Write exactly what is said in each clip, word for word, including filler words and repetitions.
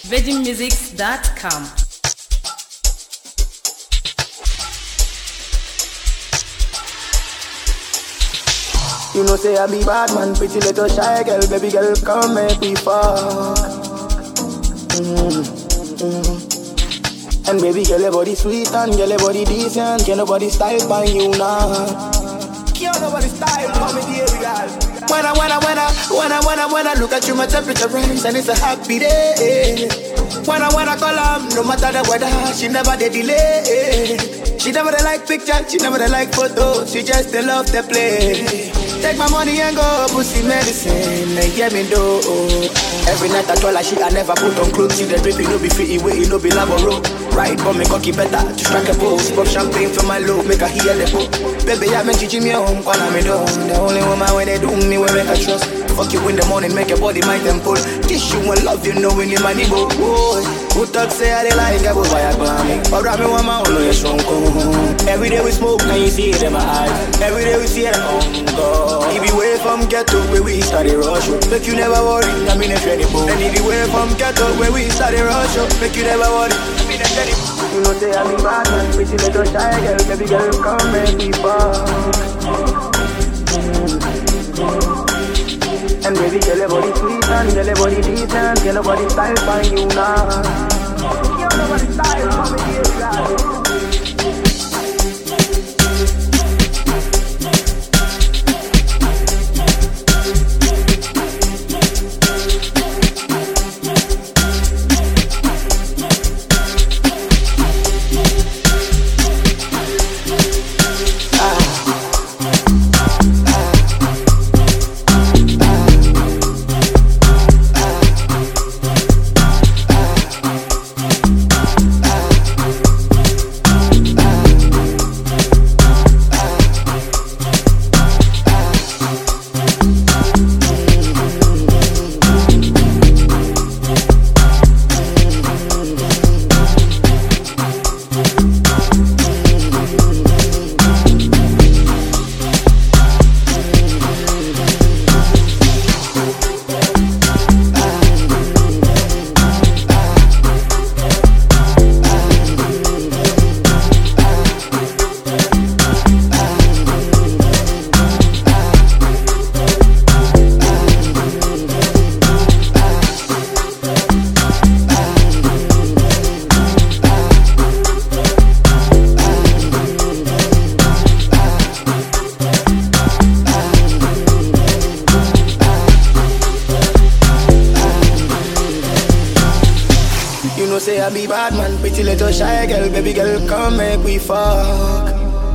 virgin musics dot com. You know say I be bad man, pretty little shy girl, baby girl, come make me fuck. Mm, mm. And baby girl, your body sweet and girl, your body decent. Can't nobody style by you now. Can't nobody style for me, dear girl. When I, when I, when I, when I, when I, when I look at you, my temperature rise and it's a happy day. When I, when I call her, no matter the weather, she never did delay. She never dey like picture, she never dey like photo, she just dey love to play. Take my money and go pussy medicine, and get me do. Every night I told her she I never put on clothes. She the drip, it no be free, way, it no be laboro. Right, but me cocky better to strike a pose. Pop champagne for my love, make her hear the book. Baby, I been teaching me home, call me do. The only woman when they do me, we make her trust. Fuck you in the morning, make your body my temple. Kiss you and love you, know when you money go. Who talk say I dey like I go buy a grammy. But grab me one man, know you strong. Every day we smoke, and you see it in my eyes. Every day we see it on God. If you away from ghetto, where we started rush, make you never worry, I mean if anymore. And if you away from ghetto, where we started rush, make you never worry, I mean if anymore. You know say I be bad man, pretty little shy girl, baby girl, come make me fuck. And baby girl, your body sweet and girl, your body decent. Girl, nobody style for you now. Girl, nobody style for me, dear girl. Be bad man, pretty little shy girl, baby girl, come make we fuck.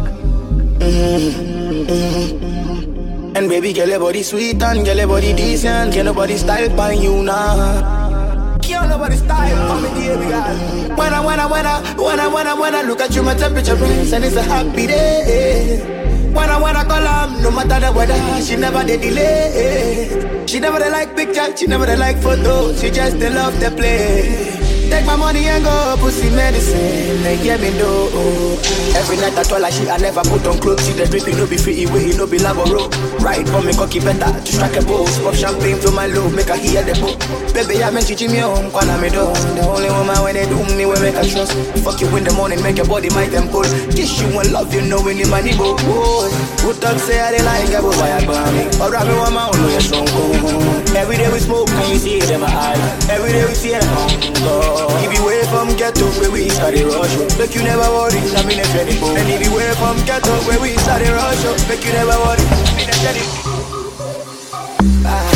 Mm-hmm. Mm-hmm. And baby girl, your body sweet and girl, your body decent. Can't nobody style by you now. Can't nobody style for me, dear girl. When I, when I, when I, when I, when I, when I look at you, my temperature rise and it's a happy day. When I, when I call her, no matter the weather, she never did delay. She never dey like picture, she never dey like photo, she just dey love to play. Take my money and go pussy medicine, and get me do. Every night I told her she I never put on clothes. She the drip, it no be free, way, it no be laboro. Right, but me cocky better to strike a pose. Pop champagne for my love, make her hear the book. Baby, I been teaching me home, call me do. The only woman when they do me, we make her trust. Fuck you in the morning, make your body my temple. Kiss you and love you, know when you money go. Who talk say I dey like I go buy a grammy. But grab me one man, know you strong. Every day we smoke, and you see it in my eyes. Every day we see it on God. If you away from ghetto, where we started rush, make you never worry, I mean if anymore. And if you away from ghetto, where we started rush, make you never worry, I mean if anymore. Ah.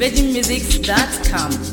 virgin musics dot com.